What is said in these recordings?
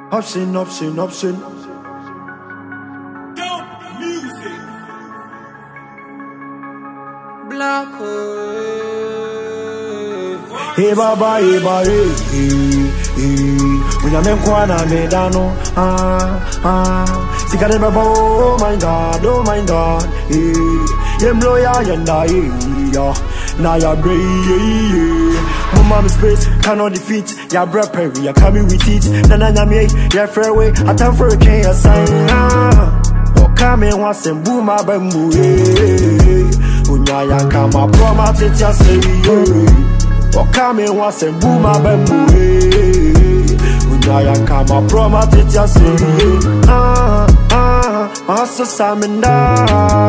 Option. Dope music. Black Hey baba, hey. When I'm in Kwana Medano, Sikade baba, oh my God, hey. Yem loya yenda, yeah. Now ya brave, Mama space cannot defeat. Ya bra perry, ya coming with it. Nana nyame, ya fairway. I time for a king, a sign. Oh, come in once and boom, my bamboo. Unya ya kama promise it ya say. Oh, come in once and boom, my bamboo. Unya ya kama promise it ya say. Master Saminda,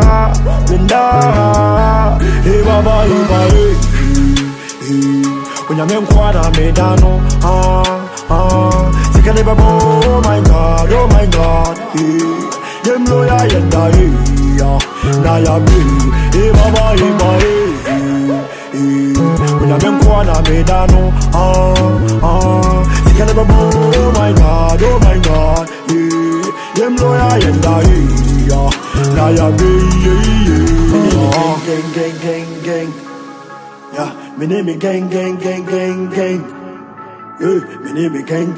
hey baba, hey. When you're in Kwana Medano, Sikade baba, oh my God, hey. Yem loya yenda, hey, na ya be, hey baba, hey. When you're in Kwana Medano, Sikade baba, oh my God, hey. Yem loya yenda, hey, na ya be, gang. Yeah, me name is gang. Yeah, me name is gang.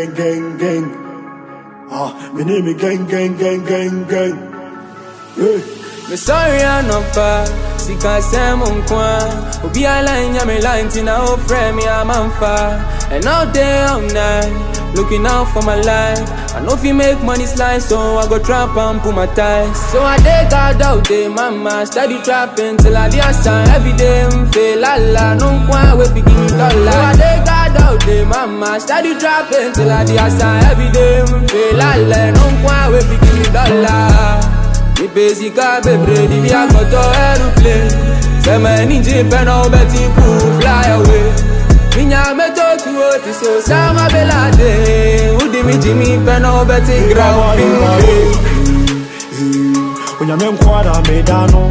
Me name is gang. Yeah. Me sorry I'm not bad. Sika say mon coin. Obi a line ya me line tina o frame me I'm on fire. And all day all night, looking out for my life. I know if you make money slide, so I go trap and pull my ties. So I dey guard out day, mama steady trapping till I the sign every day. Feel la la, no coin we give me dollar. So I dey guard out day, mama steady trapping till I the sign every day. Feel la la, no coin we give me dollar. Me basic baby, di via got aeroplane. Say my ninja pen now betting cool fly away. Minya me to oti so sama belade. Udi mi Jimmy pen now betting ground fin. When you're in Kwana Medano,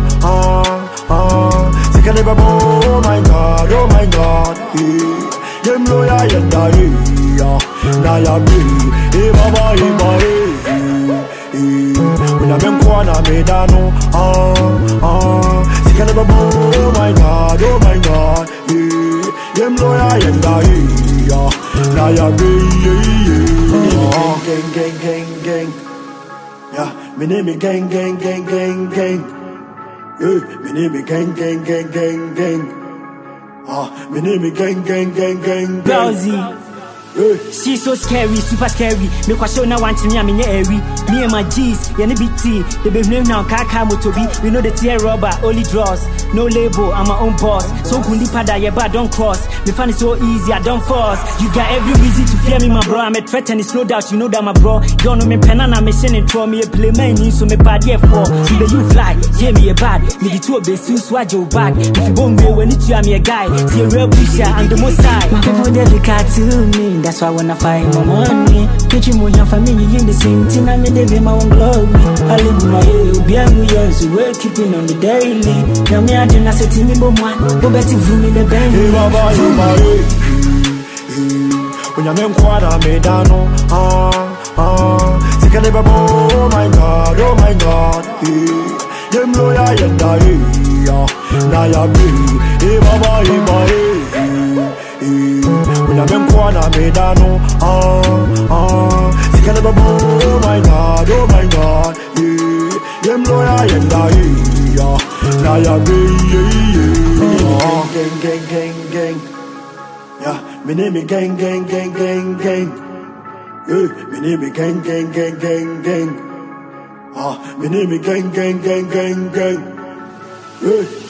Sikade baba, oh my God, hey. Yem loya yenda, hey, na ya be, hey baba, hey. When I'm in Kwana Medano, Sikade baba, oh my God, hey. Yem loya yenda, hey, na ya be, gang. Yeah, me name is gang. Yeah, me name is gang. Me name is gang. Browsy. Yeah. She's so scary, super scary. Me kwasho na want me amenye eri. Me and my G's, yani BT. The baby name now Kaka Motobi. We know the tear rubber, only draws. No label, I'm my own boss. So kundi pada yeba don't cross. Me find it so easy, I don't force. You got every reason to fear me, my bro. I'm a threat and it's no doubt, you know that my bro. You don't know me pen and I'm a shin and throw me a play my knee, so me bad yeah for. See the you fly, yeah me a bad. Me the two of the suit swag your back. If you won't be when it's you, I'm a guy. See a real pusher and the most side. My people dedicated to me. That's why when I find my money, get you more family in the same thing. I'm in the my own glory. I live my way, be a new year, so we're keeping on the daily. Now me I didn't say to me, but one, go back to me the bank. Hey baba, hey. When you're in Kwana Medano, Sikade baba, oh my God, hey. Yem loya yenda, hey, na ya be, hey baba, hey. When I'm in Kwana Medano, Sikade baba, oh my God, hey. Yem loya yenda, hey, na ya be, gang. Yeah, me name is gang. Yeah, me name is gang. Me name is gang. Yeah.